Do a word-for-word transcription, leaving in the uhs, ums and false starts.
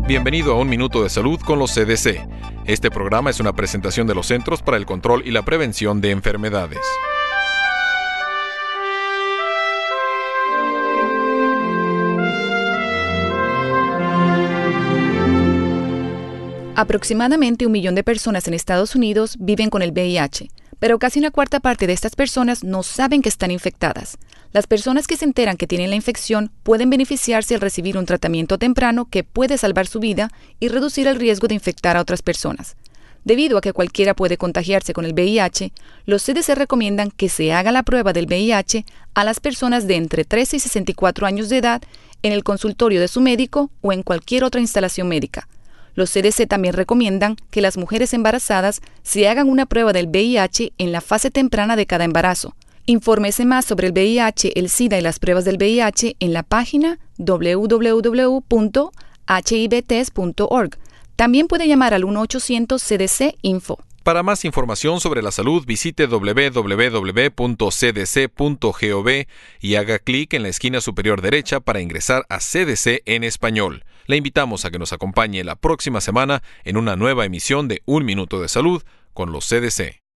Bienvenido a Un Minuto de Salud con los C D C. Este programa es una presentación de los Centros para el Control y la Prevención de Enfermedades. Aproximadamente un millón de personas en Estados Unidos viven con el V I H, pero casi una cuarta parte de estas personas no saben que están infectadas. Las personas que se enteran que tienen la infección pueden beneficiarse al recibir un tratamiento temprano que puede salvar su vida y reducir el riesgo de infectar a otras personas. Debido a que cualquiera puede contagiarse con el V I H, los C D C recomiendan que se haga la prueba del V I H a las personas de entre trece y sesenta y cuatro años de edad en el consultorio de su médico o en cualquier otra instalación médica. Los C D C también recomiendan que las mujeres embarazadas se hagan una prueba del V I H en la fase temprana de cada embarazo. Infórmese más sobre el V I H, el SIDA y las pruebas del V I H en la página doble u doble u doble u punto h i v test punto org. También puede llamar al uno ochocientos C D C Info. Para más información sobre la salud, visite doble u doble u doble u punto c d c punto gov y haga clic en la esquina superior derecha para ingresar a C D C en español. Le invitamos a que nos acompañe la próxima semana en una nueva emisión de Un Minuto de Salud con los C D C.